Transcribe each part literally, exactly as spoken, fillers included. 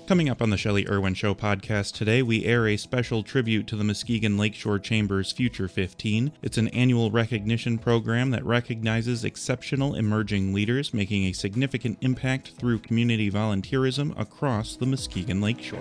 Coming up on the Shelley Irwin Show podcast today, we air a special tribute to the Muskegon Lakeshore Chamber's Future fifteen. It's an annual recognition program that recognizes exceptional emerging leaders making a significant impact through community volunteerism across the Muskegon Lakeshore.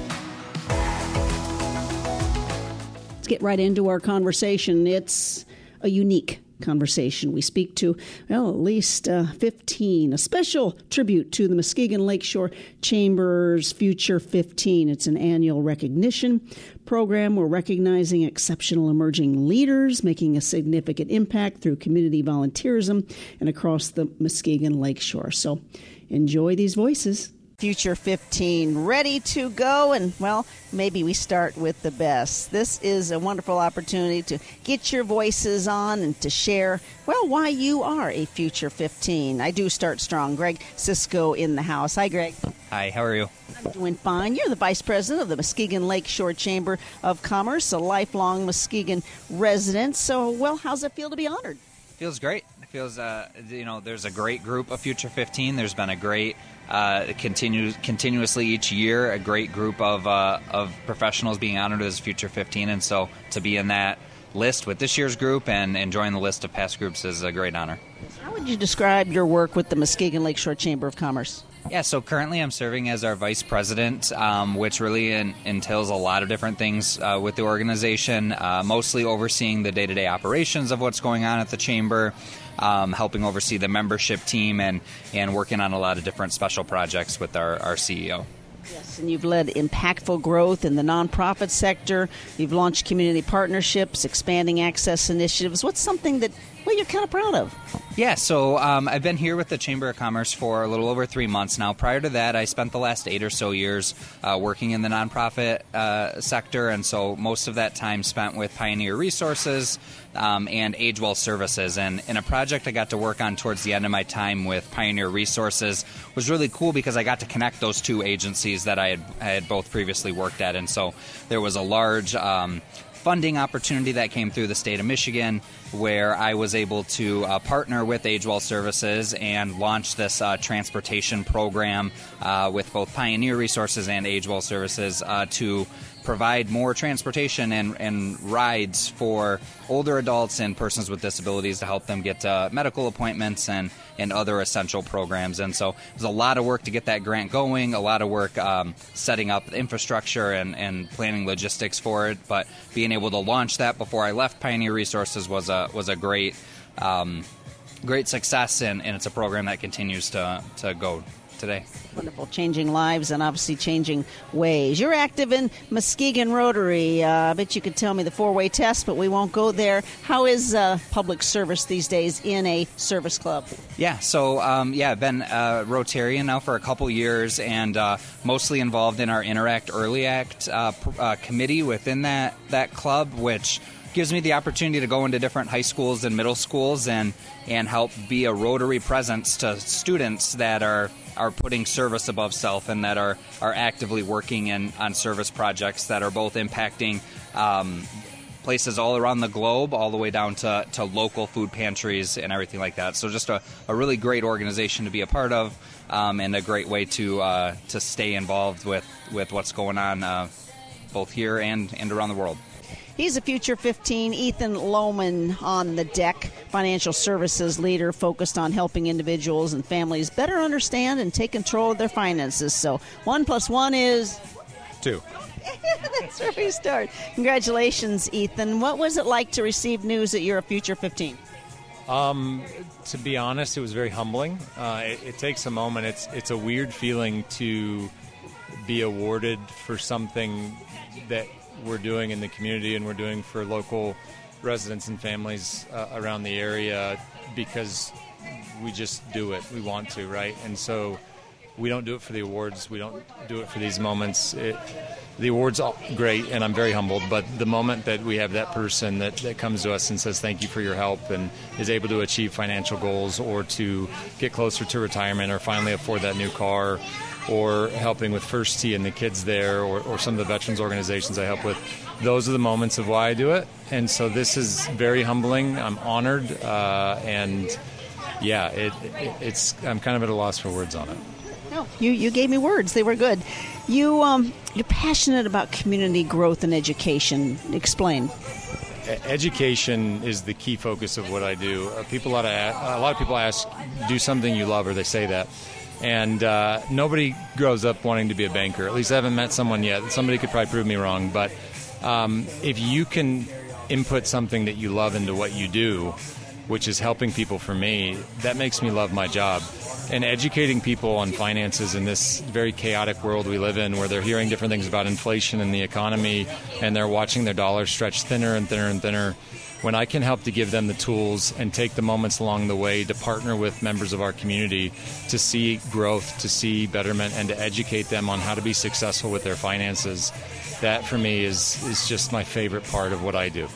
Let's get right into our conversation. It's a unique conversation. We speak to, well, at least uh, fifteen, a special tribute to the Muskegon Lakeshore Chamber's Future fifteen. It's an annual recognition program. We're recognizing exceptional emerging leaders making a significant impact through community volunteerism and across the Muskegon Lakeshore. So enjoy these voices. Future fifteen, ready to go, and, well, maybe we start with the best. This is a wonderful opportunity to get your voices on and to share, well, why you are a Future fifteen. I do start strong. Greg Cisco in the house. Hi, Greg. Hi, how are you? I'm doing fine. You're the Vice President of the Muskegon Lakeshore Chamber of Commerce, a lifelong Muskegon resident. So, well, how's it feel to be honored? Feels great. It feels, uh, you know, there's a great group of Future fifteen. There's been a great Uh, continue, continuously each year, a great group of uh, of professionals being honored as Future fifteen, and so to be in that list with this year's group and, and join the list of past groups is a great honor. How would you describe your work with the Muskegon Lakeshore Chamber of Commerce? Yeah, so currently I'm serving as our vice president, um, which really in, entails a lot of different things uh, with the organization, uh, mostly overseeing the day-to-day operations of what's going on at the chamber, um, helping oversee the membership team, and, and working on a lot of different special projects with our, our C E O. Yes, and you've led impactful growth in the nonprofit sector. You've launched community partnerships, expanding access initiatives. What's something that, well, you're kind of proud of? Yeah, so um, I've been here with the Chamber of Commerce for a little over three months now. Prior to that, I spent the last eight or so years uh, working in the nonprofit uh, sector, and so most of that time spent with Pioneer Resources um, and AgeWell Services. And in a project I got to work on towards the end of my time with Pioneer Resources was really cool because I got to connect those two agencies that I had, I had both previously worked at. And so there was a large um, funding opportunity that came through the state of Michigan where I was able to uh, partner with AgeWell Services and launch this uh, transportation program uh, with both Pioneer Resources and AgeWell Services uh, to provide more transportation and, and rides for older adults and persons with disabilities to help them get uh, medical appointments and, and other essential programs. And so there's a lot of work to get that grant going, a lot of work um, setting up the infrastructure and, and planning logistics for it. But being able to launch that before I left Pioneer Resources was a was a great um, great success, and, and it's a program that continues to to go today. Wonderful, changing lives and obviously changing ways. You're active in Muskegon Rotary. Uh, I bet you could tell me the four-way test, but we won't go there. How is uh, public service these days in a service club? Yeah, so um, yeah, I've been a Rotarian now for a couple years, and uh, mostly involved in our Interact Early Act uh, pr- uh, committee within that that club, which gives me the opportunity to go into different high schools and middle schools and and help be a Rotary presence to students that are are putting service above self and that are, are actively working in on service projects that are both impacting um, places all around the globe, all the way down to, to local food pantries and everything like that. So just a, a really great organization to be a part of, um, and a great way to uh, to stay involved with, with what's going on uh, both here and, and around the world. He's a Future fifteen, Ethan Lohman on the deck, financial services leader focused on helping individuals and families better understand and take control of their finances. So one plus one is? Two. That's where we start. Congratulations, Ethan. What was it like to receive news that you're a Future fifteen? Um, to be honest, it was very humbling. Uh, it, it takes a moment. It's it's a weird feeling to be awarded for something that we're doing in the community and we're doing for local residents and families uh, around the area, because we just do it. We want to, right? And so we don't do it for the awards. We don't do it for these moments. It, the awards are great, and I'm very humbled, but the moment that we have that person that, that comes to us and says thank you for your help and is able to achieve financial goals or to get closer to retirement or finally afford that new car, or helping with First Tee and the kids there, or, or some of the veterans organizations I help with, those are the moments of why I do it. And so this is very humbling. I'm honored, uh, and yeah, it, it, it's I'm kind of at a loss for words on it. No, you, you gave me words. They were good. You, um, you're passionate about community growth and education. Explain. Education is the key focus of what I do. Uh, people, a lot, of, a lot of people ask, do something you love, or they say that. And uh, nobody grows up wanting to be a banker. At least I haven't met someone yet. Somebody could probably prove me wrong. But um, if you can input something that you love into what you do, which is helping people for me, that makes me love my job. And educating people on finances in this very chaotic world we live in, where they're hearing different things about inflation and the economy, and they're watching their dollars stretch thinner and thinner and thinner, when I can help to give them the tools and take the moments along the way to partner with members of our community to see growth, to see betterment, and to educate them on how to be successful with their finances, that for me is, is just my favorite part of what I do.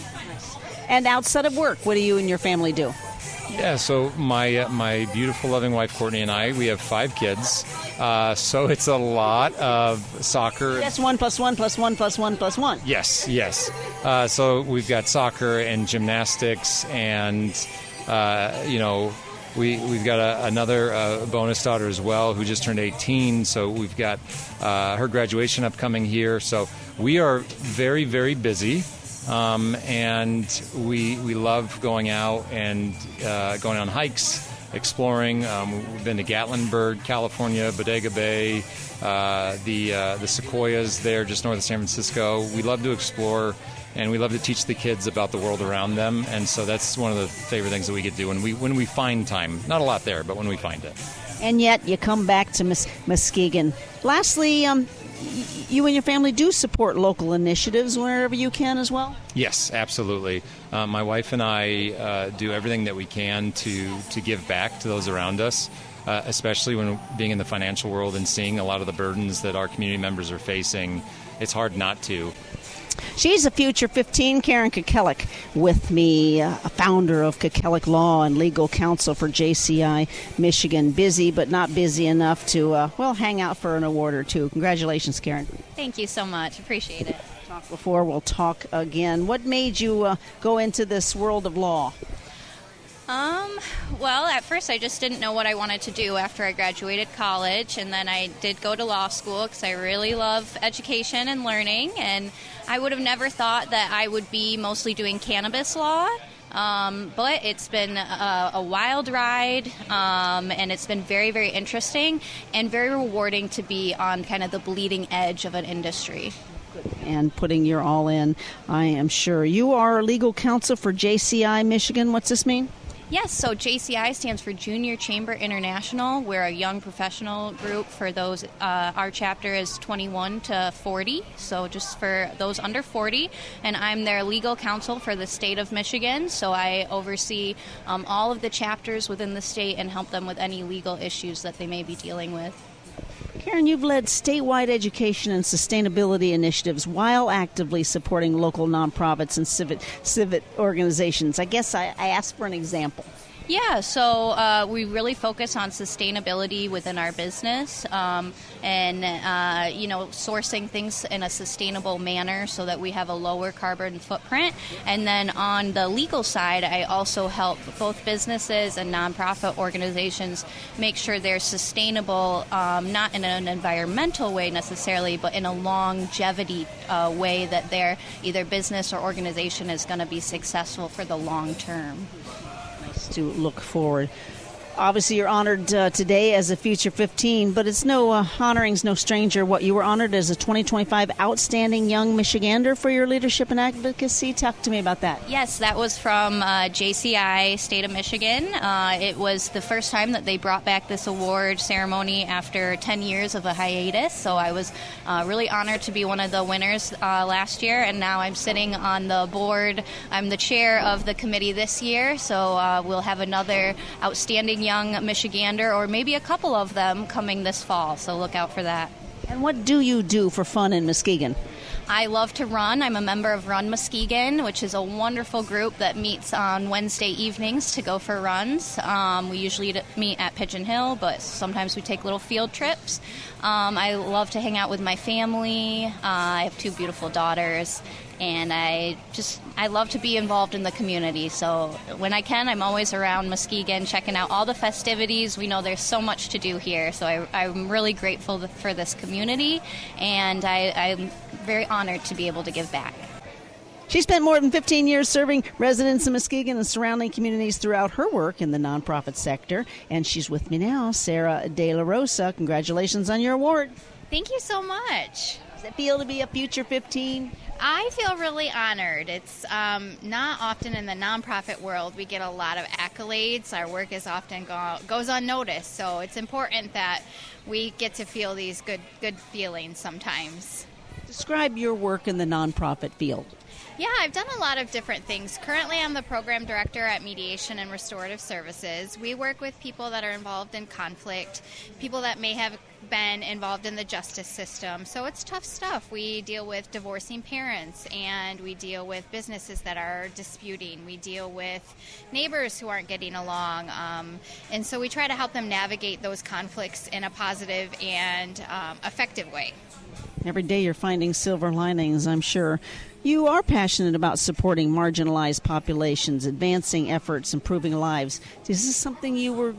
And outside of work, what do you and your family do? Yeah, so my uh, my beautiful, loving wife, Courtney, and I, we have five kids. Uh, so it's a lot of soccer. That's one plus one plus one plus one plus one. Yes, yes. Uh, so we've got soccer and gymnastics and, uh, you know, we, we've got a, another uh, bonus daughter as well who just turned eighteen. So we've got uh, her graduation upcoming here. So we are very, very busy. Um, and we we love going out and uh, going on hikes, exploring. Um, we've been to Gatlinburg, California, Bodega Bay, uh, the uh, the Sequoias there just north of San Francisco. We love to explore, and we love to teach the kids about the world around them. And so that's one of the favorite things that we get to do when we when we find time. Not a lot there, but when we find it. And yet you come back to Mus- Muskegon. Lastly, um, you and your family do support local initiatives wherever you can as well? Yes, absolutely. Uh, my wife and I uh, do everything that we can to, to give back to those around us, uh, especially when being in the financial world and seeing a lot of the burdens that our community members are facing. It's hard not to. She's a Future fifteen, Karen Kukelik, with me, uh, a founder of Kukelik Law and Legal Counsel for J C I Michigan. Busy, but not busy enough to, uh, well, hang out for an award or two. Congratulations, Karen. Thank you so much. Appreciate it. Talk before, we'll talk again. What made you uh, go into this world of law? Um, well, at first I just didn't know what I wanted to do after I graduated college, and then I did go to law school because I really love education and learning, and I would have never thought that I would be mostly doing cannabis law, um, but it's been a, a wild ride, um, and it's been very, very interesting and very rewarding to be on kind of the bleeding edge of an industry. And putting your all in, I am sure. You are legal counsel for J C I Michigan. What's this mean? Yes, so J C I stands for Junior Chamber International. We're a young professional group for those. Uh, our chapter is twenty-one to forty, so just for those under forty. And I'm their legal counsel for the state of Michigan, so I oversee um, all of the chapters within the state and help them with any legal issues that they may be dealing with. Karen, you've led statewide education and sustainability initiatives while actively supporting local nonprofits and civic, civic organizations. I guess I, I asked for an example. Yeah, so uh, we really focus on sustainability within our business um, and, uh, you know, sourcing things in a sustainable manner so that we have a lower carbon footprint. And then on the legal side, I also help both businesses and nonprofit organizations make sure they're sustainable, um, not in an environmental way necessarily, but in a longevity uh, way that their either business or organization is going to be successful for the long term. To look forward. Obviously, you're honored uh, today as a Future fifteen, but it's no uh, honoring's no stranger. What you were honored as a twenty twenty-five Outstanding Young Michigander for your leadership and advocacy. Talk to me about that. Yes, that was from uh, J C I, State of Michigan. Uh, it was the first time that they brought back this award ceremony after ten years of a hiatus. So I was uh, really honored to be one of the winners uh, last year, and now I'm sitting on the board. I'm the chair of the committee this year, so uh, we'll have another Outstanding Young Michigander, or maybe a couple of them, coming this fall, so look out for that. And what do you do for fun in Muskegon? I love to run. I'm a member of Run Muskegon, which is a wonderful group that meets on Wednesday evenings to go for runs. Um, we usually meet at Pigeon Hill, but sometimes we take little field trips. Um, I love to hang out with my family. Uh, I have two beautiful daughters, and I just I love to be involved in the community. So when I can, I'm always around Muskegon checking out all the festivities. We know there's so much to do here, so I, I'm really grateful for this community, and I, I'm very honored to be able to give back. She spent more than fifteen years serving residents in Muskegon and surrounding communities throughout her work in the nonprofit sector. And she's with me now, Sarah De La Rosa. Congratulations on your award. Thank you so much. Does it feel to be a Future fifteen? I feel really honored. It's um, not often in the nonprofit world we get a lot of accolades. Our work is often go- goes unnoticed, so it's important that we get to feel these good good feelings sometimes. Describe your work in the nonprofit field. Yeah, I've done a lot of different things. Currently, I'm the program director at Mediation and Restorative Services. We work with people that are involved in conflict, people that may have been involved in the justice system. So it's tough stuff. We deal with divorcing parents, and we deal with businesses that are disputing. We deal with neighbors who aren't getting along. Um, and so we try to help them navigate those conflicts in a positive and um, effective way. Every day you're finding silver linings, I'm sure. You are passionate about supporting marginalized populations, advancing efforts, improving lives. Is this something you were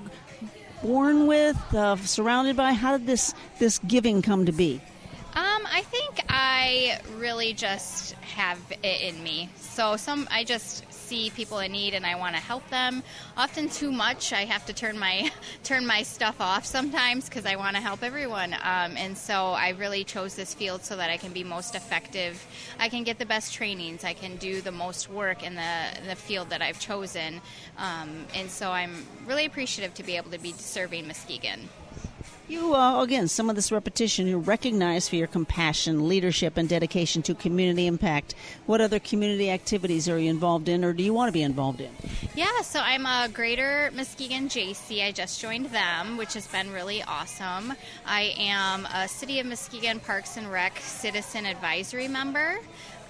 born with, uh, surrounded by? How did this, this giving come to be? Um, I think I really just have it in me. So some, I just see people in need and I want to help them. Often too much. I have to turn my turn my stuff off sometimes because I want to help everyone. Um, and so I really chose this field so that I can be most effective. I can get the best trainings. I can do the most work in the in the field that I've chosen. Um, and so I'm really appreciative to be able to be serving Muskegon. You, uh, again, some of this repetition, you're recognized for your compassion, leadership, and dedication to community impact. What other community activities are you involved in, or do you want to be involved in? Yeah, so I'm a Greater Muskegon J C. I just joined them, which has been really awesome. I am a City of Muskegon Parks and Rec Citizen Advisory member.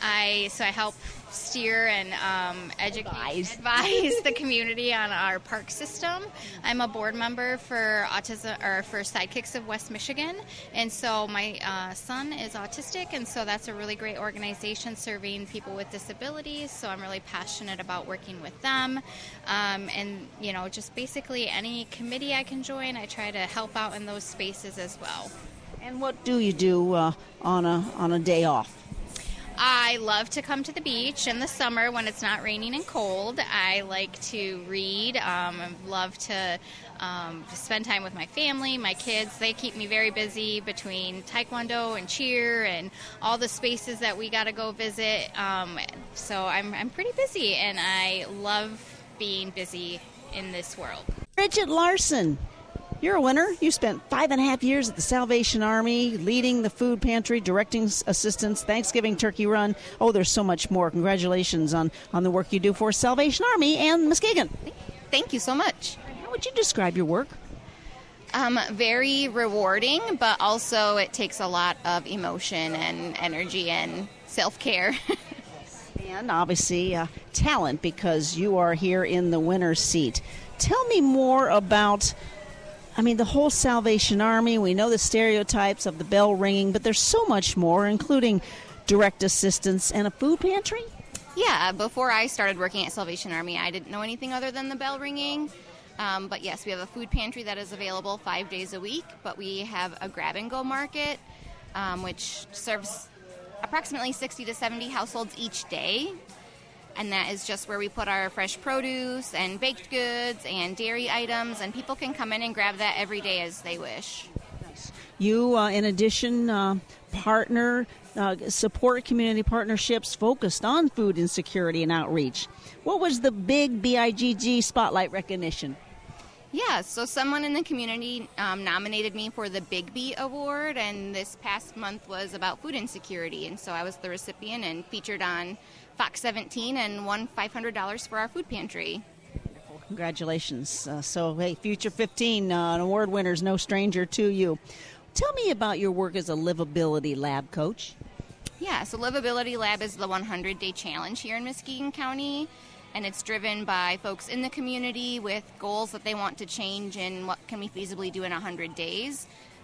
I so I help steer and um, educate, advise. advise the community on our park system. I'm a board member for autism or for Sidekicks of West Michigan, and so my uh, son is autistic, and so that's a really great organization serving people with disabilities. So I'm really passionate about working with them, um, and you know, just basically any committee I can join, I try to help out in those spaces as well. And what do you do uh, on a on a day off? I love to come to the beach in the summer when it's not raining and cold. I like to read. Um, I love to um, spend time with my family, my kids. They keep me very busy between taekwondo and cheer and all the spaces that we got to go visit. Um, so I'm, I'm pretty busy, and I love being busy in this world. Bridget Larson. You're a winner. You spent five and a half years at the Salvation Army, leading the food pantry, directing assistance, Thanksgiving turkey run. Oh, there's so much more. Congratulations on, on the work you do for Salvation Army and Muskegon. Thank you so much. How would you describe your work? Um, very rewarding, but also it takes a lot of emotion and energy and self-care. And obviously uh, talent, because you are here in the winner's seat. Tell me more about... I mean, the whole Salvation Army, we know the stereotypes of the bell ringing, but there's so much more, including direct assistance and a food pantry? Yeah, before I started working at Salvation Army, I didn't know anything other than the bell ringing. Um, but yes, we have a food pantry that is available five days a week, but we have a grab-and-go market, um, which serves approximately sixty to seventy households each day. And that is just where we put our fresh produce and baked goods and dairy items, and people can come in and grab that every day as they wish. You, uh, in addition, uh, partner, uh, support community partnerships focused on food insecurity and outreach. What was the big B I G G spotlight recognition? Yeah, so someone in the community um, nominated me for the Big B Award, and this past month was about food insecurity, and so I was the recipient and featured on Fox seventeen and won five hundred dollars for our food pantry. Well, congratulations. Uh, so, hey, Future fifteen, uh, an award winner is no stranger to you. Tell me about your work as a Livability Lab coach. Yeah, so Livability Lab is the one hundred day challenge here in Muskegon County, and it's driven by folks in the community with goals that they want to change and what can we feasibly do in one hundred days.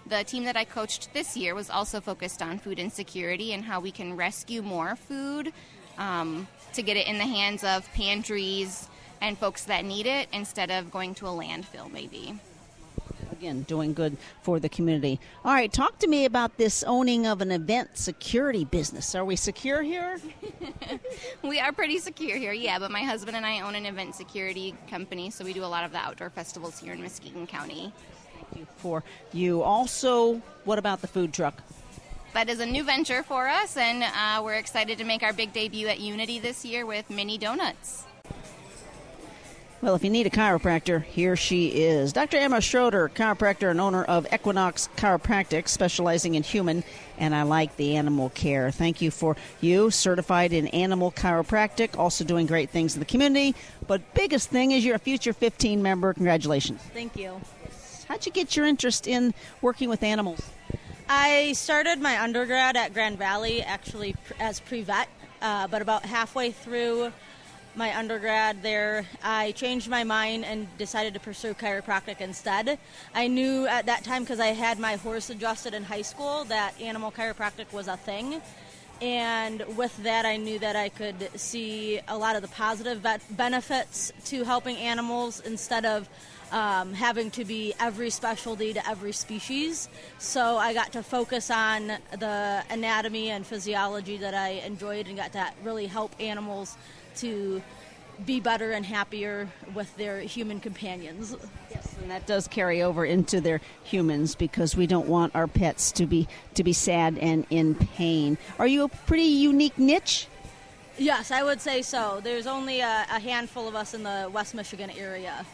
the team that I coached this year was also focused on food insecurity and how we can rescue more food um, to get it in the hands of pantries and folks that need it instead of going to a landfill maybe. Again, doing good for the community. All right, talk to me about this owning of an event security business. Are we secure here? We are pretty secure here, yeah, but my husband and I own an event security company, so we do a lot of the outdoor festivals here in Muskegon County. Thank you for you. Also, what about the food truck? That is a new venture for us, and uh, we're excited to make our big debut at Unity this year with mini donuts. Well, if you need a chiropractor, here she is. Doctor Emma Schroeder, chiropractor and owner of Equinox Chiropractic, specializing in human, and I like the animal care. Thank you for you, certified in animal chiropractic, also doing great things in the community. But biggest thing is you're a Future fifteen member. Congratulations. Thank you. How'd you get your interest in working with animals? I started my undergrad at Grand Valley, actually as pre-vet, uh, but about halfway through my undergrad there, I changed my mind and decided to pursue chiropractic instead. I knew at that time, because I had my horse adjusted in high school, that animal chiropractic was a thing. And with that, I knew that I could see a lot of the positive vet- benefits to helping animals instead of um, having to be every specialty to every species. So I got to focus on the anatomy and physiology that I enjoyed and got to really help animals to be better and happier with their human companions. Yes, and that does carry over into their humans because we don't want our pets to be to be sad and in pain. Are you a pretty unique niche? Yes, I would say so. There's only a, a handful of us in the West Michigan area.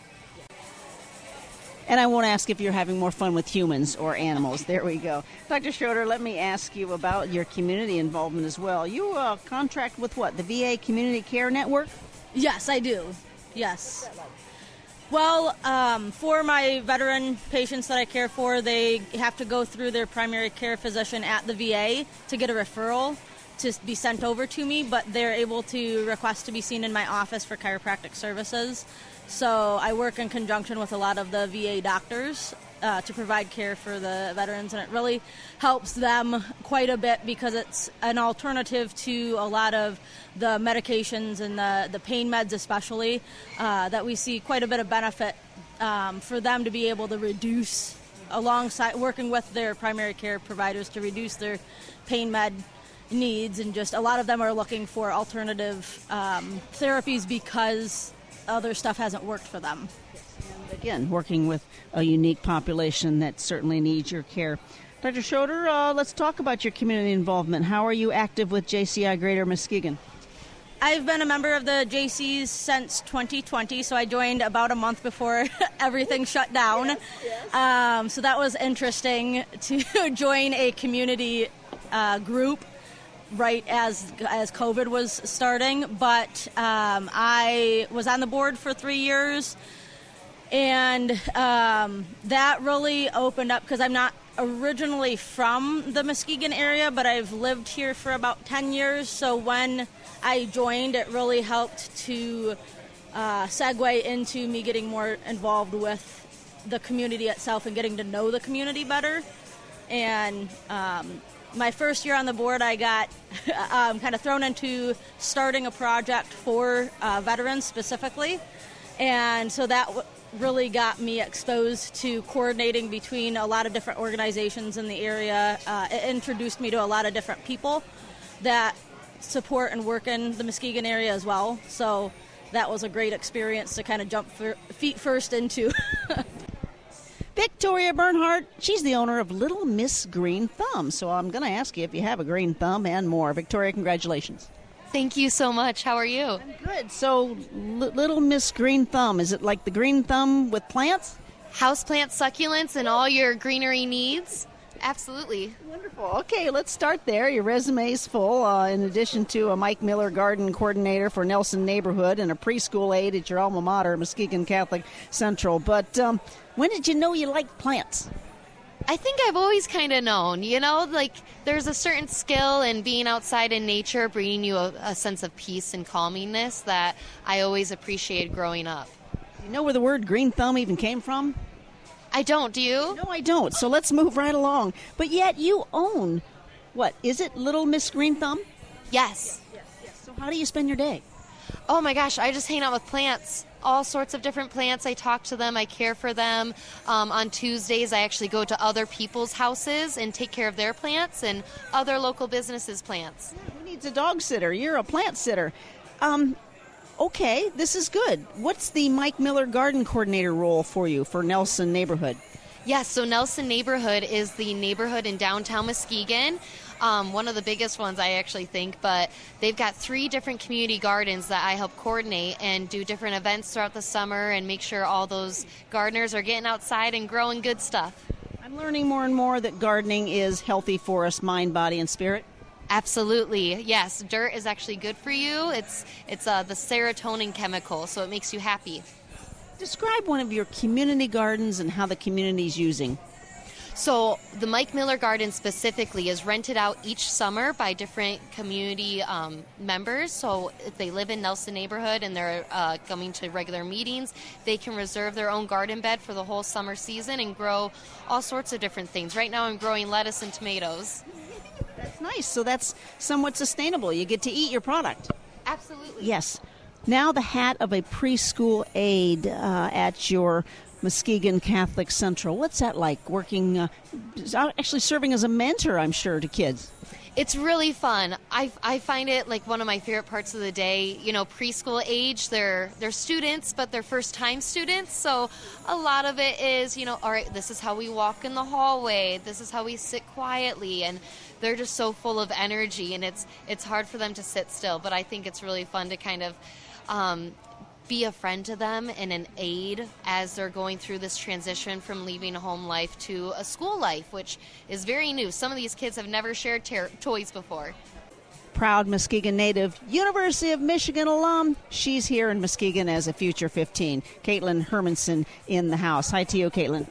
And I won't ask if you're having more fun with humans or animals. There we go. Doctor Schroeder, let me ask you about your community involvement as well. You uh, contract with what, the V A Community Care Network? Yes, I do. Yes. Well, um, for my veteran patients that I care for, they have to go through their primary care physician at the V A to get a referral to be sent over to me, but they're able to request to be seen in my office for chiropractic services. So I work in conjunction with a lot of the V A doctors uh, to provide care for the veterans, and it really helps them quite a bit because it's an alternative to a lot of the medications and the, the pain meds especially, uh, that we see quite a bit of benefit um, for them to be able to reduce, alongside working with their primary care providers, to reduce their pain med needs. And just a lot of them are looking for alternative um, therapies because other stuff hasn't worked for them. And again, working with a unique population that certainly needs your care. Doctor Schroeder, uh, let's talk about your community involvement. How are you active with J C I Greater Muskegon? I've been a member of the J Cs since twenty twenty, so I joined about a month before everything shut down. Yes, yes. Um, so that was interesting to join a community uh, group right as as COVID was starting, but um, I was on the board for three years, and um, that really opened up because I'm not originally from the Muskegon area, but I've lived here for about ten years, so when I joined, it really helped to uh, segue into me getting more involved with the community itself and getting to know the community better. And um, my first year on the board, I got um, kind of thrown into starting a project for uh, veterans specifically. And so that w- really got me exposed to coordinating between a lot of different organizations in the area. Uh, it introduced me to a lot of different people that support and work in the Muskegon area as well. So that was a great experience to kind of jump for, feet first into. Victoria Bernhardt, she's the owner of Little Miss Green Thumb. So I'm going to ask you if you have a green thumb and more. Victoria, congratulations. Thank you so much. How are you? I'm good. So L- Little Miss Green Thumb, is it like the green thumb with plants? Houseplants, succulents, and all your greenery needs? Absolutely. Wonderful. Okay, let's start there. Your resume is full. Uh, in addition to a Mike Miller Garden Coordinator for Nelson Neighborhood and a preschool aide at your alma mater, Muskegon Catholic Central. But um, when did you know you liked plants? I think I've always kind of known, you know, like there's a certain skill in being outside in nature, bringing you a, a sense of peace and calmingness that I always appreciated growing up. You know where the word green thumb even came from? I don't. Do you? No, I don't. So let's move right along. But yet you own, what, is it Little Miss Green Thumb? Yes. Yes, yes. So how do you spend your day? Oh my gosh, I just hang out with plants. All sorts of different plants. I talk to them. I care for them. Um, on Tuesdays, I actually go to other people's houses and take care of their plants and other local businesses' plants. Yeah, who needs a dog sitter? You're a plant sitter. Um, okay, this is good. What's the Mike Miller Garden Coordinator role for you for Nelson Neighborhood? Yes, so Nelson Neighborhood is the neighborhood in downtown Muskegon. Um, one of the biggest ones, I actually think, but they've got three different community gardens that I help coordinate and do different events throughout the summer and make sure all those gardeners are getting outside and growing good stuff. I'm learning more and more that gardening is healthy for us, mind, body, and spirit. Absolutely, yes. Dirt is actually good for you. It's it's uh, the serotonin chemical, so it makes you happy. Describe one of your community gardens and how the community is using. So the Mike Miller Garden specifically is rented out each summer by different community um, members. So if they live in Nelson Neighborhood and they're uh, coming to regular meetings, they can reserve their own garden bed for the whole summer season and grow all sorts of different things. Right now I'm growing lettuce and tomatoes. That's nice. So that's somewhat sustainable. You get to eat your product. Absolutely. Yes. Now the hat of a preschool aide uh, at your Muskegon Catholic Central. What's that like, working, uh, actually serving as a mentor, I'm sure, to kids? It's really fun. I, I find it like one of my favorite parts of the day. You know, preschool age, they're, they're students, but they're first-time students. So a lot of it is, you know, all right, this is how we walk in the hallway. This is how we sit quietly. And they're just so full of energy, and it's it's hard for them to sit still. But I think it's really fun to kind of um, be a friend to them and an aid as they're going through this transition from leaving home life to a school life, which is very new. Some of these kids have never shared ter- toys before. Proud Muskegon native, University of Michigan alum. She's here in Muskegon as a future fifteen. Caitlin Hermanson in the house. Hi to you, Caitlin.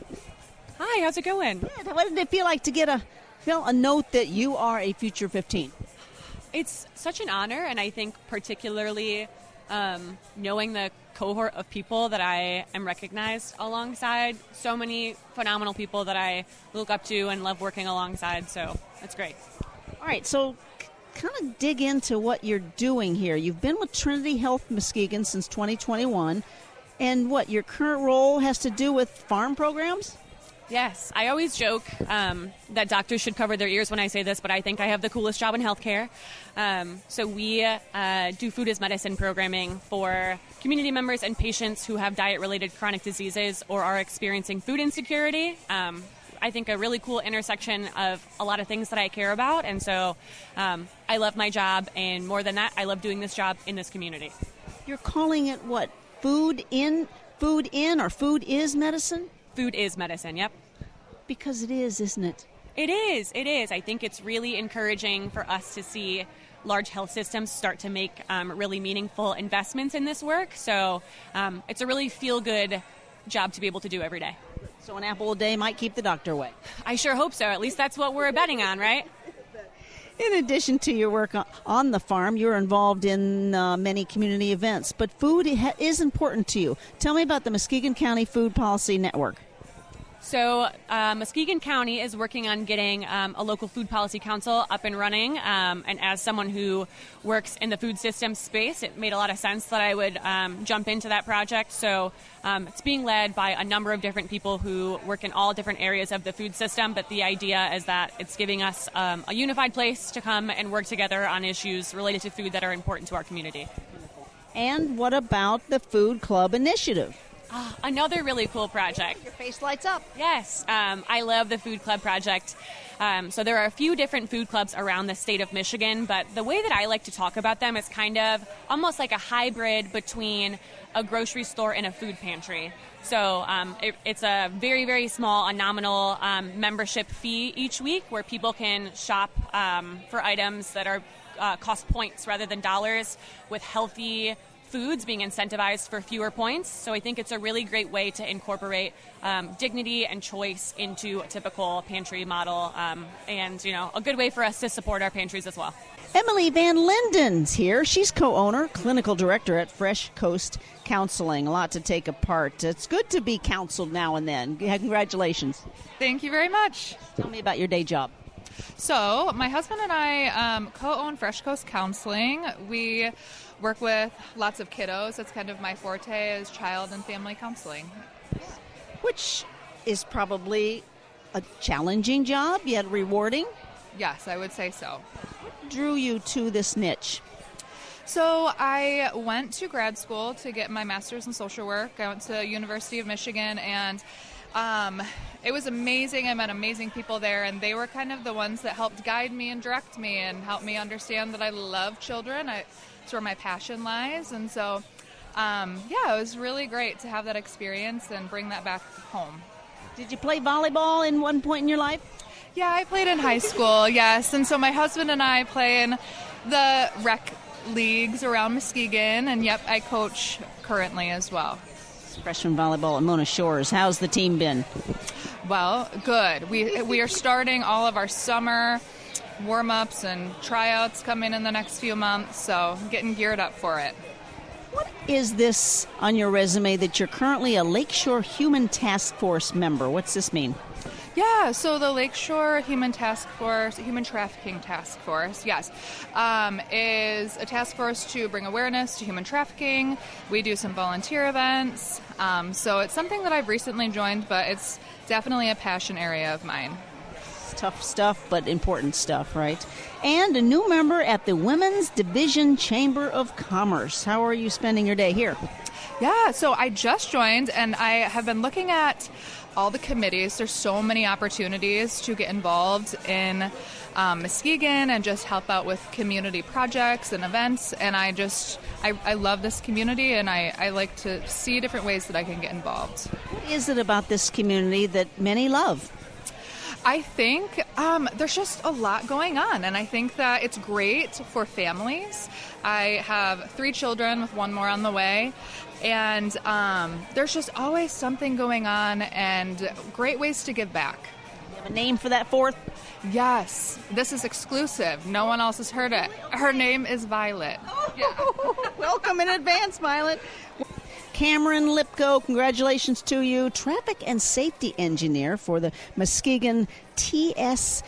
Hi, how's it going? Good. What did it feel like to get a, well, a note that you are a future fifteen? It's such an honor, and I think particularly um, knowing the cohort of people that I am recognized alongside, so many phenomenal people that I look up to and love working alongside, so that's great. All right, so kind of dig into what you're doing here. You've been with Trinity Health Muskegon since twenty twenty-one, and what, your current role has to do with farm programs? Yes, I always joke um, that doctors should cover their ears when I say this, but I think I have the coolest job in healthcare. Um, so we uh, do food as medicine programming for community members and patients who have diet-related chronic diseases or are experiencing food insecurity. Um, I think a really cool intersection of a lot of things that I care about, and so um, I love my job, and more than that, I love doing this job in this community. You're calling it what? Food in, food in, or food is medicine? Food is medicine, yep. Because it is, isn't it? It is, it is. I think it's really encouraging for us to see large health systems start to make um, really meaningful investments in this work. So um, it's a really feel-good job to be able to do every day. So an apple a day might keep the doctor away. I sure hope so. At least that's what we're betting on, right? In addition to your work on the farm, you're involved in uh, many community events, but food is important to you. Tell me about the Muskegon County Food Policy Network. So uh, Muskegon County is working on getting um, a local food policy council up and running. Um, and as someone who works in the food system space, it made a lot of sense that I would um, jump into that project. So um, it's being led by a number of different people who work in all different areas of the food system. But the idea is that it's giving us um, a unified place to come and work together on issues related to food that are important to our community. And what about the Food Club Initiative? Oh, another really cool project. Your face lights up. Yes, um, I love the Food Club project. Um, so there are a few different food clubs around the state of Michigan, but the way that I like to talk about them is kind of almost like a hybrid between a grocery store and a food pantry. So um, it, it's a very, very small, a nominal um, membership fee each week where people can shop um, for items that are uh, cost points rather than dollars, with healthy foods being incentivized for fewer points. So I think it's a really great way to incorporate um, dignity and choice into a typical pantry model, um, and, you know, a good way for us to support our pantries as well. Emily Van Linden's here. She's co-owner, clinical director at Fresh Coast Counseling. A lot to take apart. It's good to be counseled now and then. Congratulations. Thank you very much. Tell me about your day job. So, my husband and I um, co-own Fresh Coast Counseling. We work with lots of kiddos. That's kind of my forte, is child and family counseling. Which is probably a challenging job, yet rewarding. Yes, I would say so. What drew you to this niche? So I went to grad school to get my master's in social work. I went to University of Michigan, and um, it was amazing. I met amazing people there, and they were kind of the ones that helped guide me and direct me and help me understand that I love children. I, it's where my passion lies. And so, um, yeah, it was really great to have that experience and bring that back home. Did you play volleyball in one point in your life? Yeah, I played in high school, yes. And so my husband and I play in the rec leagues around Muskegon, and yep, I coach currently as well. Freshman volleyball at Mona Shores. How's the team been? Well, good. We we are starting all of our summer warm-ups and tryouts coming in the next few months, so getting geared up for it. What is this on your resume that you're currently a Lakeshore Human Task Force member? What's this mean? Yeah, so the Lakeshore Human Task Force, Human Trafficking Task Force, yes, um, is a task force to bring awareness to human trafficking. We do some volunteer events, um, so it's something that I've recently joined, but it's definitely a passion area of mine. It's tough stuff, but important stuff, right? And a new member at the Women's Division Chamber of Commerce. How are you spending your day here? Yeah, so I just joined, and I have been looking at all the committees. There's so many opportunities to get involved in um, Muskegon and just help out with community projects and events. And I just, I, I love this community, and I, I like to see different ways that I can get involved. What is it about this community that many love? I think um, there's just a lot going on, and I think that it's great for families. I have three children with one more on the way, and um, there's just always something going on and great ways to give back. You have a name for that fourth? Yes. This is exclusive. No one else has heard it. Her name is Violet. Oh, yeah. Welcome in advance, Violet. Cameron Lipko, congratulations to you. Traffic and Safety Engineer for the Muskegon T S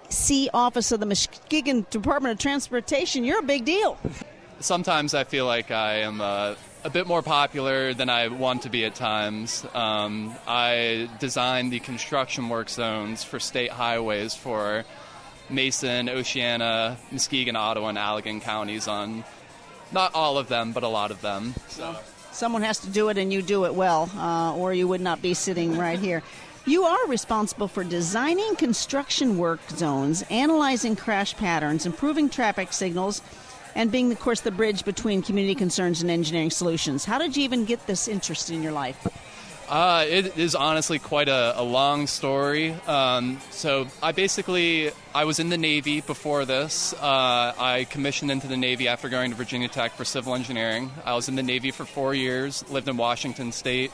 C Office of the Muskegon Department of Transportation. You're a big deal. Sometimes I feel like I am uh, a bit more popular than I want to be at times. Um, I designed the construction work zones for state highways for Mason, Oceana, Muskegon, Ottawa, and Allegan counties on not all of them, but a lot of them. So. Someone has to do it, and you do it well, uh, or you would not be sitting right here. You are responsible for designing construction work zones, analyzing crash patterns, improving traffic signals, and being, of course, the bridge between community concerns and engineering solutions. How did you even get this interest in your life? Uh, it is honestly quite a, a long story. Um, so I basically, I was in the Navy before this. Uh, I commissioned into the Navy after going to Virginia Tech for civil engineering. I was in the Navy for four years, lived in Washington State.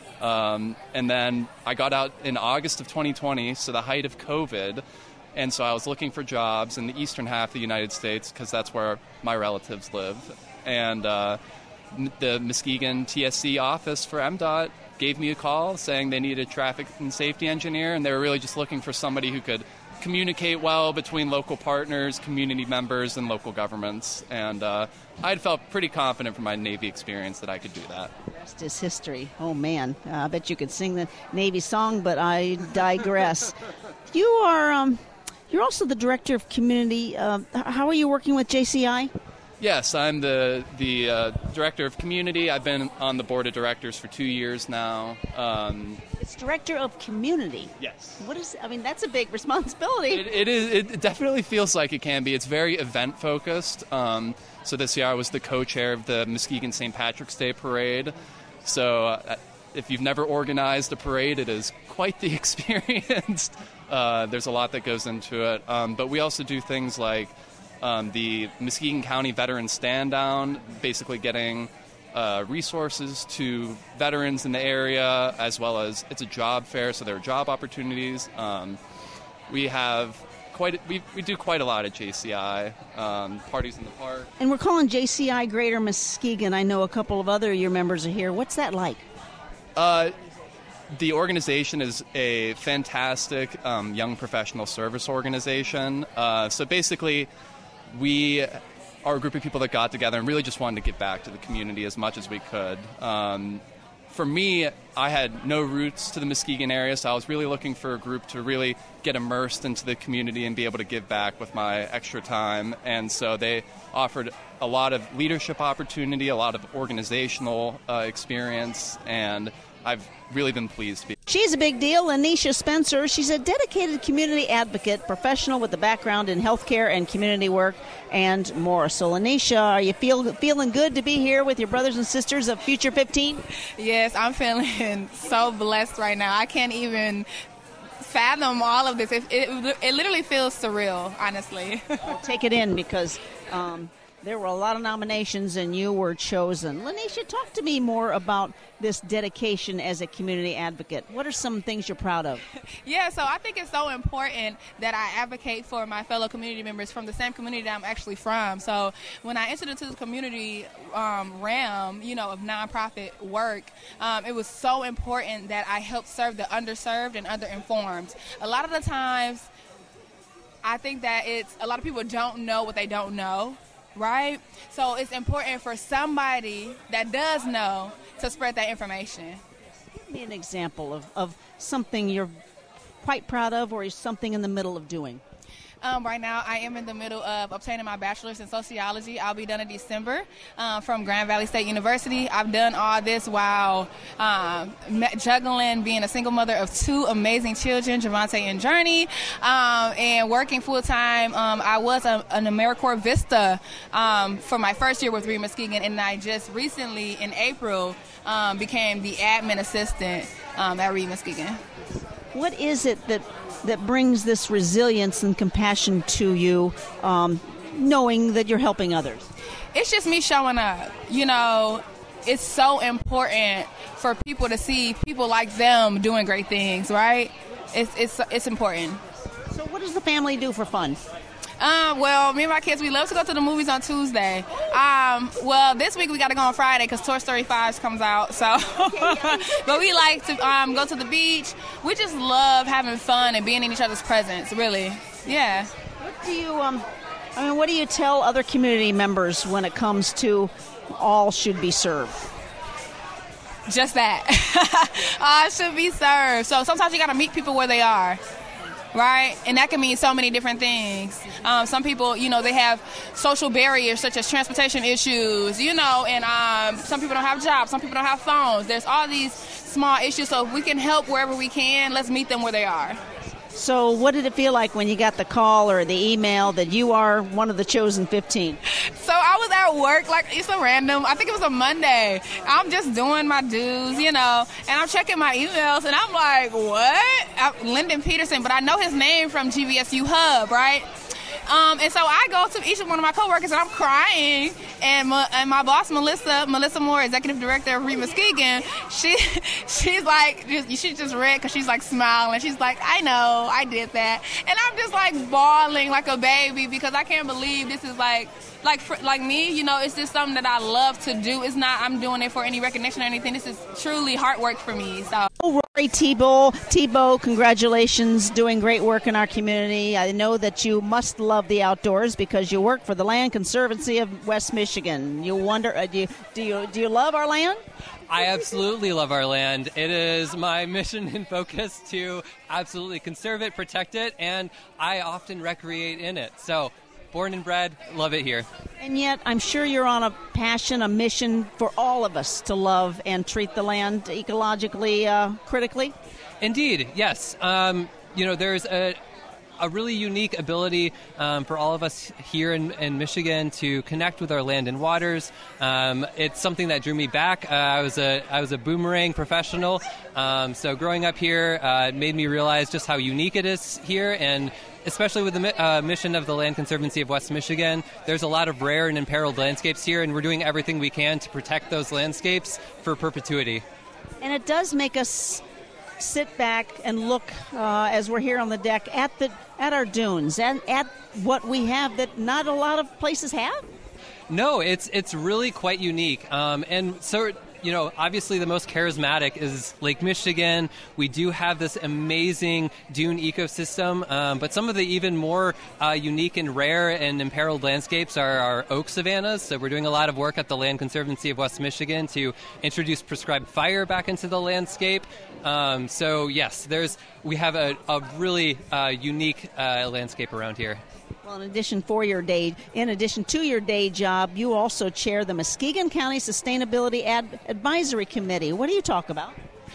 Um, and then I got out in August of twenty twenty, so the height of COVID. And so I was looking for jobs in the eastern half of the United States because that's where my relatives live. And uh, the Muskegon T S C office for M DOT gave me a call saying they needed a traffic and safety engineer, and they were really just looking for somebody who could communicate well between local partners, community members, and local governments. And uh, I had felt pretty confident from my Navy experience that I could do that. The rest is history. Oh, man. Uh, I bet you could sing the Navy song, but I digress. You are, um, you're also the Director of Community. Uh, how are you working with J C I? Yes, I'm the the uh, Director of Community. I've been on the Board of Directors for two years now. Um, it's Director of Community. Yes. What is? I mean, that's a big responsibility. It, it is. It definitely feels like it can be. It's very event focused. Um, so this year I was the co-chair of the Muskegon Saint Patrick's Day Parade. So uh, if you've never organized a parade, it is quite the experience. uh, there's a lot that goes into it. Um, but we also do things like Um, the Muskegon County Veteran Stand Down, basically getting uh, resources to veterans in the area, as well as it's a job fair, so there are job opportunities. Um, we have quite we we do quite a lot at J C I, um, parties in the park. And we're calling J C I Greater Muskegon. I know a couple of other of your members are here. What's that like? Uh, the organization is a fantastic um, young professional service organization. Uh, so basically, we are a group of people that got together and really just wanted to give back to the community as much as we could. Um, For me, I had no roots to the Muskegon area, so I was really looking for a group to really get immersed into the community and be able to give back with my extra time. And so they offered a lot of leadership opportunity, a lot of organizational uh, experience, and I've really been pleased to be. She's a big deal, Anisha Spencer. She's a dedicated community advocate, professional with a background in healthcare and community work and more. So, Anisha, are you feel, feeling good to be here with your brothers and sisters of Future fifteen? Yes, I'm feeling so blessed right now. I can't even fathom all of this. It, it, it literally feels surreal, honestly. Well, take it in because um, there were a lot of nominations and you were chosen. Lanisha, talk to me more about this dedication as a community advocate. What are some things you're proud of? Yeah, so I think it's so important that I advocate for my fellow community members from the same community that I'm actually from. So when I entered into the community um, realm, you know, of nonprofit work, um, it was so important that I helped serve the underserved and underinformed. A lot of the times, I think that it's a lot of people don't know what they don't know. Right? So it's important for somebody that does know to spread that information. Give me an example of, of something you're quite proud of or something in the middle of doing. Um, right now, I am in the middle of obtaining my bachelor's in sociology. I'll be done in December um, from Grand Valley State University. I've done all this while um, juggling being a single mother of two amazing children, Javante and Journey, um, and working full-time. Um, I was a, an AmeriCorps Vista um, for my first year with Reed Muskegon, and I just recently, in April, um, became the admin assistant um, at Reed Muskegon. What is it that that brings this resilience and compassion to you, um, knowing that you're helping others? It's just me showing up. You know, it's so important for people to see people like them doing great things, right? It's it's it's important. So what does the family do for fun? Um, well, me and my kids, we love to go to the movies on Tuesday. Um, well, this week we got to go on Friday because Toy Story five comes out. So, but we like to um, go to the beach. We just love having fun and being in each other's presence. Really, yeah. What do you um? I mean, what do you tell other community members when it comes to all should be served? Just that, all should be served. So sometimes you got to meet people where they are. Right? And that can mean so many different things. Um, some people, you know, they have social barriers such as transportation issues, you know, and um, some people don't have jobs, some people don't have phones. There's all these small issues. So if we can help wherever we can, let's meet them where they are. So what did it feel like when you got the call or the email that you are one of the chosen fifteen? So I was at work, like it's a random, I think it was a Monday. I'm just doing my dues, you know, and I'm checking my emails and I'm like, what? I'm Lyndon Peterson, but I know his name from G V S U Hub, right? Um, and so I go to each one of my coworkers and I'm crying, and my, and my boss Melissa Melissa Moore, executive director of Reed Muskegon, she she's like she just read because she's like smiling. She's like, I know, I did that, and I'm just like bawling like a baby because I can't believe this is like. Like for, like me, you know, it's just something that I love to do. It's not I'm doing it for any recognition or anything. This is truly hard work for me. So, oh, Rory Tebow, Tebow, congratulations, doing great work in our community. I know that you must love the outdoors because you work for the Land Conservancy of West Michigan. You wonder, uh, do you do you do you love our land? I absolutely love our land. It is my mission and focus to absolutely conserve it, protect it, and I often recreate in it. So. Born and bred, love it here. And yet, I'm sure you're on a passion, a mission for all of us to love and treat the land ecologically, uh, critically. Indeed, yes. Um, you know, there's a, a really unique ability um, for all of us here in, in Michigan to connect with our land and waters. Um, it's something that drew me back. Uh, I was a I was a boomerang professional, um, so growing up here uh, made me realize just how unique it is here, and especially with the uh, mission of the Land Conservancy of West Michigan, there's a lot of rare and imperiled landscapes here, and we're doing everything we can to protect those landscapes for perpetuity. And it does make us sit back and look uh, as we're here on the deck at the at our dunes and at what we have that not a lot of places have? No, it's it's really quite unique. Um, and so, you know, obviously the most charismatic is Lake Michigan. We do have this amazing dune ecosystem, um, but some of the even more uh, unique and rare and imperiled landscapes are our oak savannas. So we're doing a lot of work at the Land Conservancy of West Michigan to introduce prescribed fire back into the landscape. Um, so yes, there's we have a, a really uh, unique uh, landscape around here. Well, in addition for your day, in addition to your day job, you also chair the Muskegon County Sustainability Ad- Advisory Committee. What do you talk about?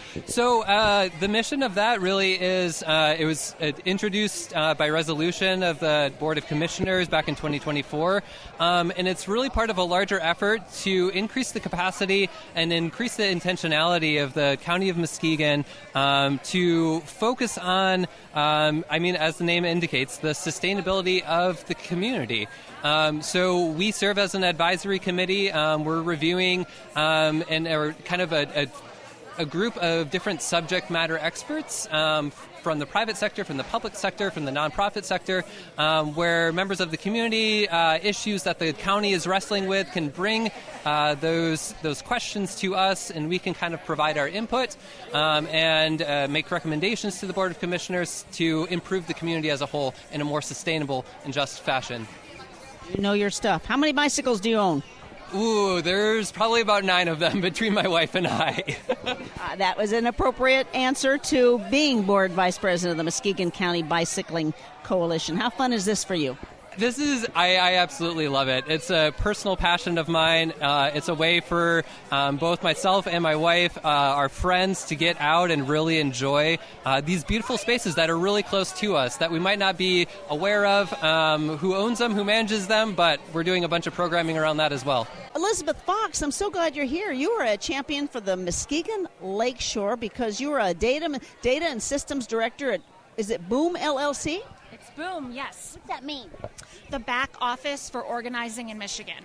So uh, the mission of that really is, uh, it was uh, introduced uh, by resolution of the Board of Commissioners back in twenty twenty-four, um, and it's really part of a larger effort to increase the capacity and increase the intentionality of the County of Muskegon um, to focus on, um, I mean, as the name indicates, the sustainability of the community. Um, so we serve as an advisory committee. Um, we're reviewing um, and are kind of a, a a group of different subject matter experts um, from the private sector, from the public sector, from the nonprofit sector, um, where members of the community, uh, issues that the county is wrestling with, can bring uh, those those questions to us, and we can kind of provide our input um, and uh, make recommendations to the Board of Commissioners to improve the community as a whole in a more sustainable and just fashion. You know your stuff. How many bicycles do you own? Ooh, there's probably about nine of them between my wife and I. uh, that was an appropriate answer to being board vice president of the Muskegon County Bicycling Coalition. How fun is this for you? This is, I, I absolutely love it. It's a personal passion of mine. Uh, it's a way for um, both myself and my wife, uh, our friends, to get out and really enjoy uh, these beautiful spaces that are really close to us, that we might not be aware of, um, who owns them, who manages them, but we're doing a bunch of programming around that as well. Elizabeth Fox, I'm so glad you're here. You are a champion for the Muskegon Lakeshore because you are a data, data and systems director at, is it Boom L L C? It's Boom, yes. What's that mean? The back office for organizing in Michigan.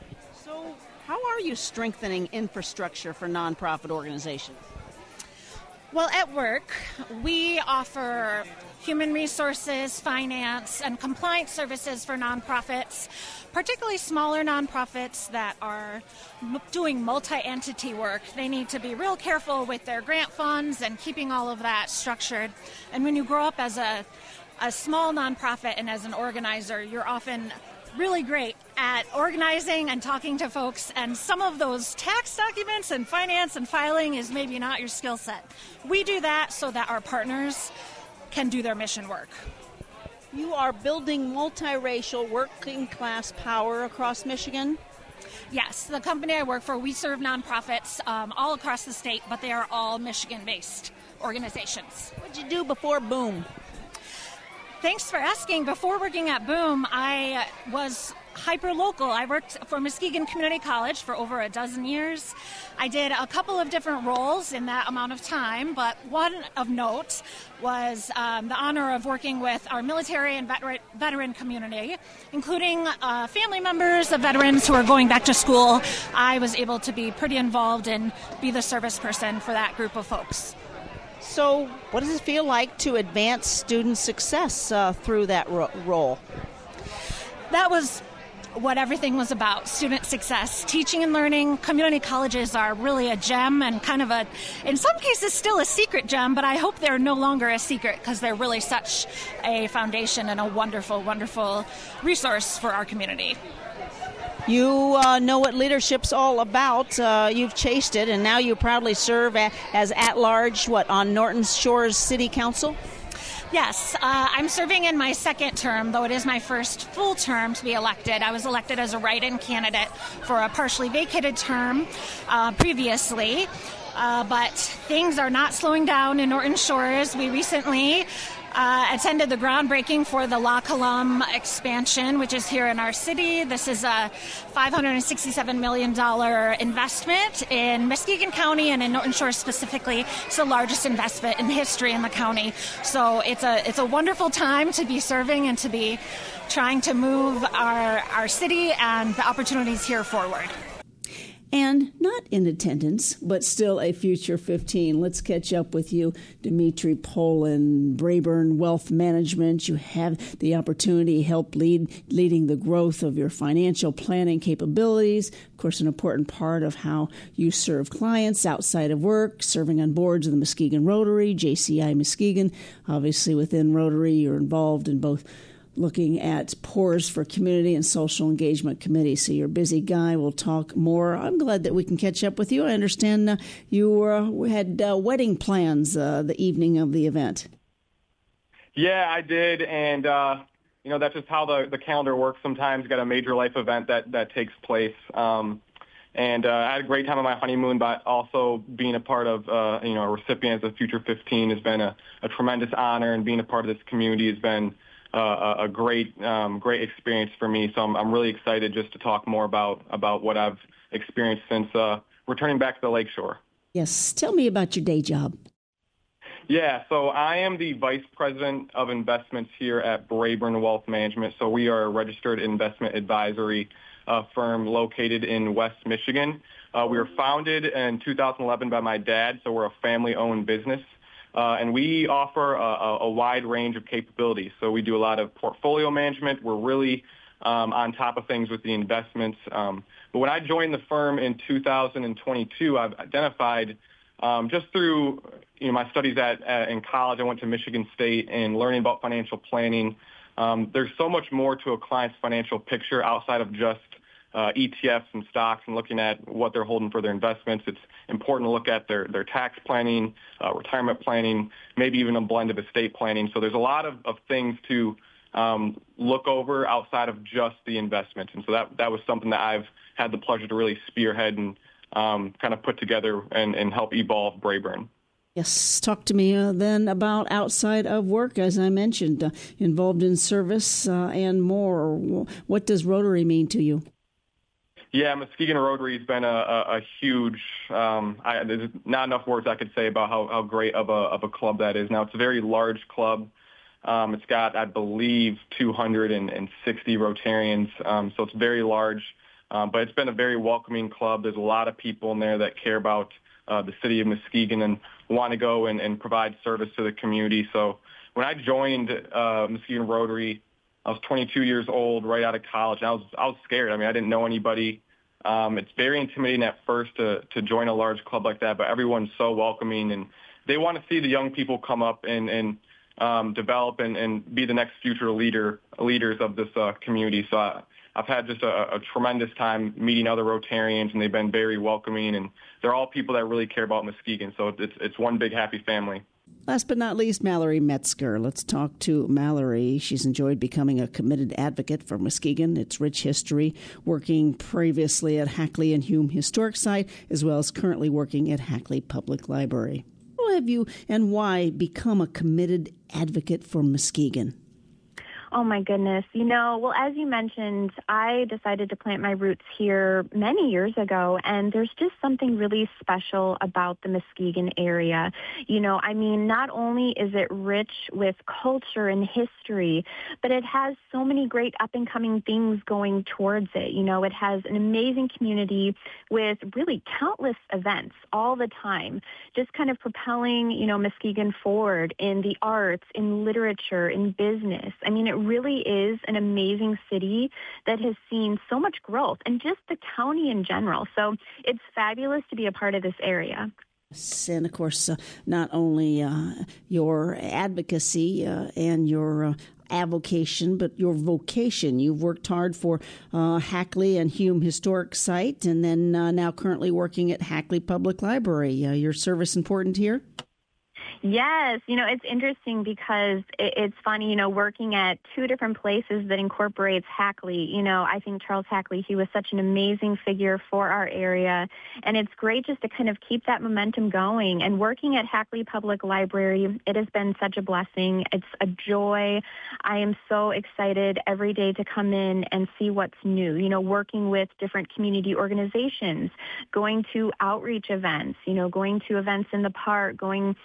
So how are you strengthening infrastructure for nonprofit organizations? Well, at work, we offer human resources, finance, and compliance services for nonprofits, particularly smaller nonprofits that are m- doing multi-entity work. They need to be real careful with their grant funds and keeping all of that structured. And when you grow up as a a small nonprofit and as an organizer, you're often really great at organizing and talking to folks, and some of those tax documents and finance and filing is maybe not your skill set. We do that so that our partners can do their mission work. You are building multiracial working class power across Michigan? Yes, the company I work for, we serve nonprofits um, all across the state, but they are all Michigan-based organizations. What did you do before Boom? Thanks for asking. Before working at Boom, I was hyper-local. I worked for Muskegon Community College for over a dozen years. I did a couple of different roles in that amount of time, but one of note was um, the honor of working with our military and veteran, veteran community, including uh, family members of veterans who are going back to school. I was able to be pretty involved and be the service person for that group of folks. So what does it feel like to advance student success uh, through that ro- role? That was what everything was about, student success. Teaching and learning, community colleges are really a gem and kind of a, in some cases, still a secret gem, but I hope they're no longer a secret because they're really such a foundation and a wonderful, wonderful resource for our community. You uh, know what leadership's all about. Uh, you've chased it, and now you proudly serve a, as at-large, what, on Norton Shores City Council? Yes, uh, I'm serving in my second term, though it is my first full term to be elected. I was elected as a write-in candidate for a partially vacated term uh, previously, uh, but things are not slowing down in Norton Shores. We recently Uh, attended the groundbreaking for the La Colombe expansion, which is here in our city. This is a five hundred sixty-seven million dollars investment in Muskegon County and in Norton Shores specifically. It's the largest investment in history in the county. So it's a it's a wonderful time to be serving and to be trying to move our, our city and the opportunities here forward. and not in attendance, but still a Future fifteen. Let's catch up with you, Dimitri Polin, Brayburn Wealth Management. You have the opportunity to help lead leading the growth of your financial planning capabilities. Of course, an important part of how you serve clients outside of work, serving on boards of the Muskegon Rotary, J C I Muskegon. Obviously, within Rotary, you're involved in both looking at P O R S for Community and Social Engagement Committee. So you're a busy guy. We'll talk more. I'm glad that we can catch up with you. I understand uh, you uh, had uh, wedding plans uh, the evening of the event. Yeah, I did. And, uh, you know, that's just how the, the calendar works. Sometimes you got a major life event that, that takes place. Um, and uh, I had a great time on my honeymoon, but also being a part of, uh, you know, a recipient of Future fifteen has been a, a tremendous honor, and being a part of this community has been Uh, a great, um, great experience for me. So I'm, I'm really excited just to talk more about, about what I've experienced since uh, returning back to the Lakeshore. Yes. Tell me about your day job. Yeah, so I am the Vice President of Investments here at Brayburn Wealth Management. So we are a registered investment advisory uh, firm located in West Michigan. Uh, we were founded in two thousand eleven by my dad, so we're a family-owned business. Uh, and we offer a, a wide range of capabilities. So we do a lot of portfolio management. We're really um, on top of things with the investments. Um, but when I joined the firm in two thousand twenty-two, I've identified um, just through you know my studies at, at in college, I went to Michigan State, and learning about financial planning. Um, there's so much more to a client's financial picture outside of just Uh, E T Fs and stocks and looking at what they're holding for their investments. It's important to look at their, their tax planning, uh, retirement planning, maybe even a blend of estate planning. So there's a lot of, of things to um, look over outside of just the investments. And so that, that was something that I've had the pleasure to really spearhead and um, kind of put together and, and help evolve Brayburn. Yes, talk to me uh, then about outside of work, as I mentioned, uh, involved in service uh, and more. What does Rotary mean to you? Yeah, Muskegon Rotary has been a, a, a huge, um, I, there's not enough words I could say about how, how great of a, of a club that is. Now, it's a very large club. Um, it's got, I believe, two hundred sixty Rotarians, um, so it's very large. Um, but it's been a very welcoming club. There's a lot of people in there that care about uh, the city of Muskegon and want to go and, and provide service to the community. So when I joined uh, Muskegon Rotary, I was twenty-two years old, right out of college, and I was I was scared. I mean, I didn't know anybody. Um, it's very intimidating at first to to join a large club like that, but everyone's so welcoming, and they want to see the young people come up and and um, develop and, and be the next future leader leaders of this uh, community. So I, I've had just a, a tremendous time meeting other Rotarians, and they've been very welcoming, and they're all people that really care about Muskegon. So it's it's one big happy family. Last but not least, Mallory Metzger. Let's talk to Mallory. She's enjoyed becoming a committed advocate for Muskegon, its rich history, working previously at Hackley and Hume Historic Site, as well as currently working at Hackley Public Library. How have you and why become a committed advocate for Muskegon? Oh, my goodness. You know, well, as you mentioned, I decided to plant my roots here many years ago, and there's just something really special about the Muskegon area. You know, I mean, not only is it rich with culture and history, but it has so many great up-and-coming things going towards it. You know, it has an amazing community with really countless events all the time, just kind of propelling, you know, Muskegon forward in the arts, in literature, in business. I mean, it really is an amazing city that has seen so much growth, and just the county in general. So it's fabulous to be a part of this area. And, of course, uh, not only uh, your advocacy uh, and your uh, avocation, but your vocation. You've worked hard for uh, Hackley and Hume Historic Site, and then uh, now currently working at Hackley Public Library. Uh, your service important here? Yes, you know, it's interesting because it's funny, you know, working at two different places that incorporates Hackley. You know, I think Charles Hackley, he was such an amazing figure for our area, and it's great just to kind of keep that momentum going. And working at Hackley Public Library, it has been such a blessing. It's a joy. I am so excited every day to come in and see what's new, you know, working with different community organizations, going to outreach events, you know, going to events in the park, going and working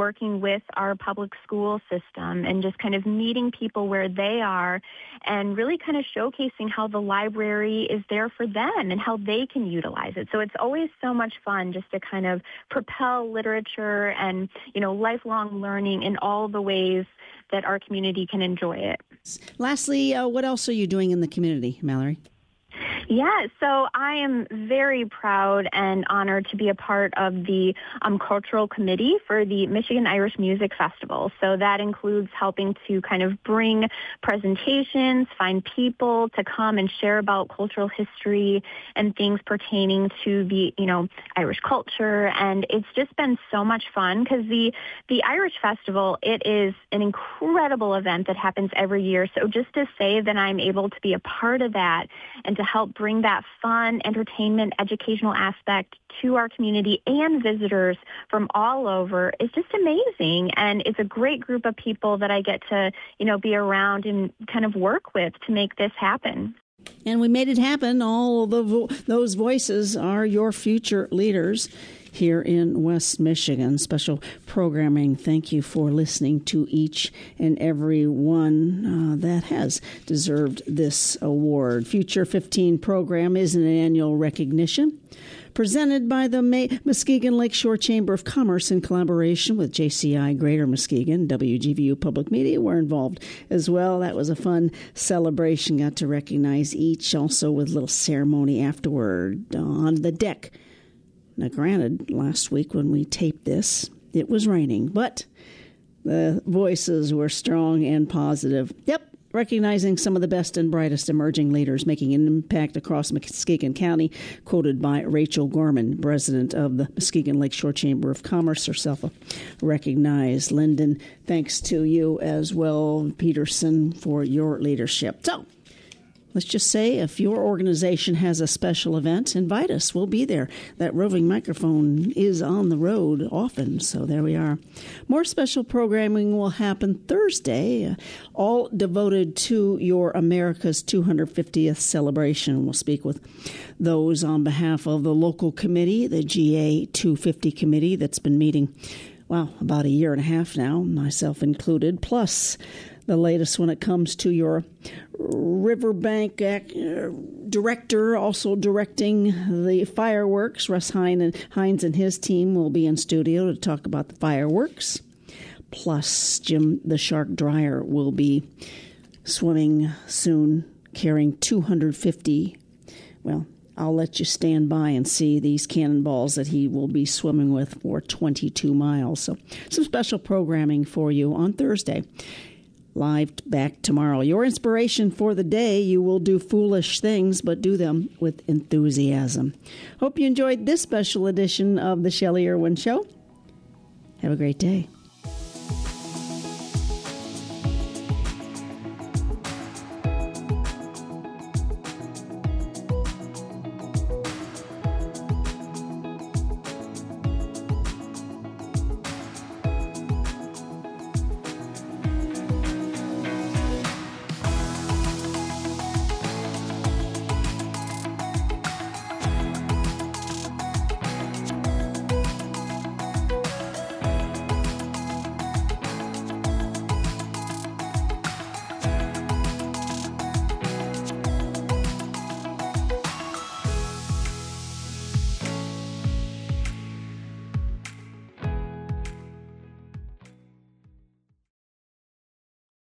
working with our public school system and just kind of meeting people where they are and really kind of showcasing how the library is there for them and how they can utilize it. So it's always so much fun just to kind of propel literature and, you know, lifelong learning in all the ways that our community can enjoy it. Lastly, uh, what else are you doing in the community, Mallory? Yeah, so I am very proud and honored to be a part of the um, cultural committee for the Michigan Irish Music Festival. So that includes helping to kind of bring presentations, find people to come and share about cultural history and things pertaining to the, you know, Irish culture. And it's just been so much fun because the, the Irish Festival, it is an incredible event that happens every year. So just to say that I'm able to be a part of that and to help bring that fun, entertainment, educational aspect to our community and visitors from all over is just amazing. And it's a great group of people that I get to, you know, be around and kind of work with to make this happen. And we made it happen. All of the vo- those voices are your future leaders here in West Michigan. Special programming. Thank you for listening to each and every one uh, that has deserved this award. Future fifteen program is an annual recognition presented by the May- Muskegon Lakeshore Chamber of Commerce in collaboration with J C I Greater Muskegon. W G V U Public Media were involved as well. That was a fun celebration. Got to recognize each, also with a little ceremony afterward on the deck. Now, granted, last week when we taped this, it was raining, but the voices were strong and positive. Yep, recognizing some of the best and brightest emerging leaders making an impact across Muskegon County, quoted by Rachel Gorman, president of the Muskegon Lakeshore Chamber of Commerce, herself recognized. Lyndon, thanks to you as well, Peterson, for your leadership. So, let's just say if your organization has a special event, invite us. We'll be there. That roving microphone is on the road often, so there we are. More special programming will happen Thursday, uh, all devoted to your America's two hundred fiftieth celebration. We'll speak with those on behalf of the local committee, the G A two fifty committee that's been meeting, well, about a year and a half now, myself included, plus the latest when it comes to your Riverbank uh, director, also directing the fireworks. Russ Hines and his team will be in studio to talk about the fireworks. Plus, Jim the Shark Dryer will be swimming soon, carrying two hundred fifty, well, I'll let you stand by and see these cannonballs that he will be swimming with for twenty-two miles. So some special programming for you on Thursday. Live back tomorrow. Your inspiration for the day: you will do foolish things, but do them with enthusiasm. Hope you enjoyed this special edition of the Shelley Irwin Show. Have a great day.